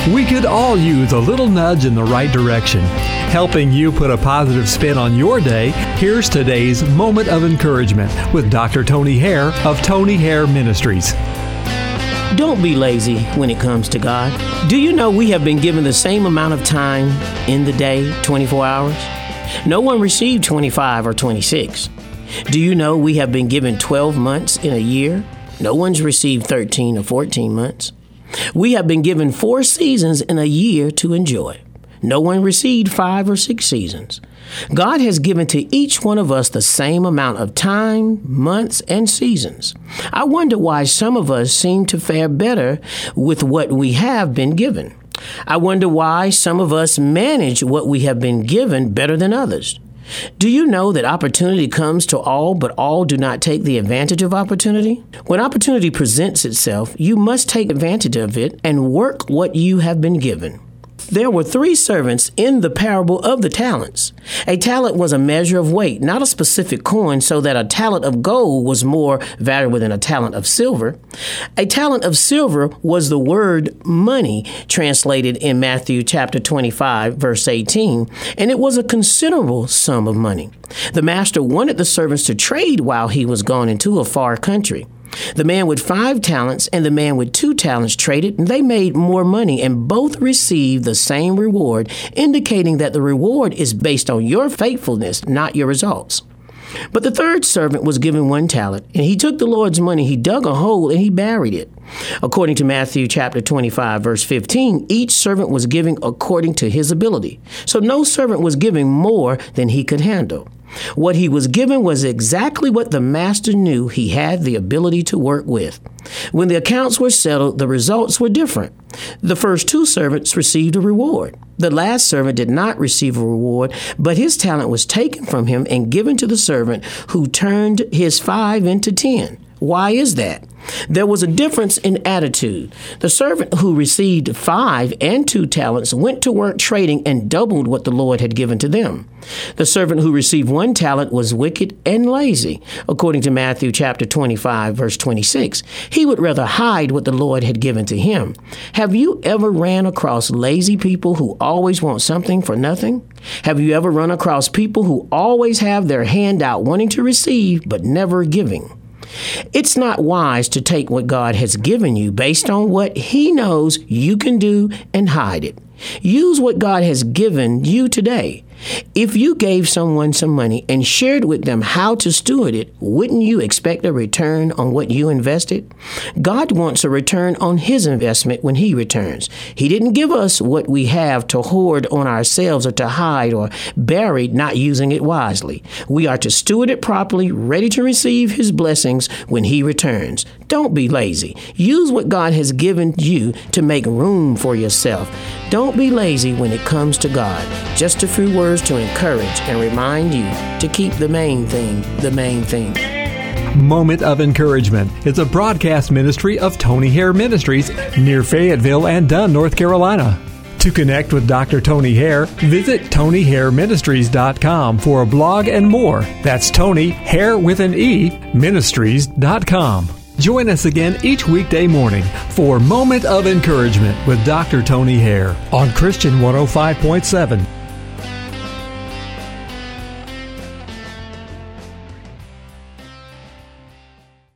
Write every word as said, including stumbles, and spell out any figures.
We could all use a little nudge in the right direction. Helping you put a positive spin on your day, here's today's Moment of Encouragement with Doctor Tony Hare of Tony Hare Ministries. Don't be lazy when it comes to God. Do you know we have been given the same amount of time in the day, twenty-four hours? No one received twenty-five or twenty-six. Do you know we have been given twelve months in a year? No one's received thirteen or fourteen months. We have been given four seasons in a year to enjoy. No one received five or six seasons. God has given to each one of us the same amount of time, months, and seasons. I wonder why some of us seem to fare better with what we have been given. I wonder why some of us manage what we have been given better than others. Do you know that opportunity comes to all, but all do not take the advantage of opportunity? When opportunity presents itself, you must take advantage of it and work what you have been given. There were three servants in the parable of the talents. A talent was a measure of weight, not a specific coin, so that a talent of gold was more valuable than a talent of silver. A talent of silver was the word money, translated in Matthew chapter twenty-five, verse eighteen, and it was a considerable sum of money. The master wanted the servants to trade while he was gone into a far country. The man with five talents and the man with two talents traded, and they made more money, and both received the same reward, indicating that the reward is based on your faithfulness, not your results. But the third servant was given one talent, and he took the Lord's money, he dug a hole, and he buried it. According to Matthew chapter twenty-five, verse fifteen, each servant was giving according to his ability. So no servant was giving more than he could handle. What he was given was exactly what the master knew he had the ability to work with. When the accounts were settled, the results were different. The first two servants received a reward. The last servant did not receive a reward, but his talent was taken from him and given to the servant who turned his five into ten. Why is that? There was a difference in attitude. The servant who received five and two talents went to work trading and doubled what the Lord had given to them. The servant who received one talent was wicked and lazy. According to Matthew chapter twenty-five, verse twenty-six, he would rather hide what the Lord had given to him. Have you ever ran across lazy people who always want something for nothing? Have you ever run across people who always have their hand out wanting to receive but never giving? It's not wise to take what God has given you based on what He knows you can do and hide it. Use what God has given you today. If you gave someone some money and shared with them how to steward it, wouldn't you expect a return on what you invested? God wants a return on His investment when He returns. He didn't give us what we have to hoard on ourselves or to hide or bury, not using it wisely. We are to steward it properly, ready to receive His blessings when He returns. Don't be lazy. Use what God has given you to make room for yourself. Don't be lazy when it comes to God. Just a few words to encourage and remind you to keep the main thing the main thing. Moment of Encouragement is a broadcast ministry of Tony Hare Ministries near Fayetteville and Dunn, North Carolina. To connect with Doctor Tony Hare, visit Tony Hare Ministries dot com for a blog and more. That's Tony Hare with an E, Ministries dot com. Join us again each weekday morning for Moment of Encouragement with Doctor Tony Hare on Christian one oh five point seven.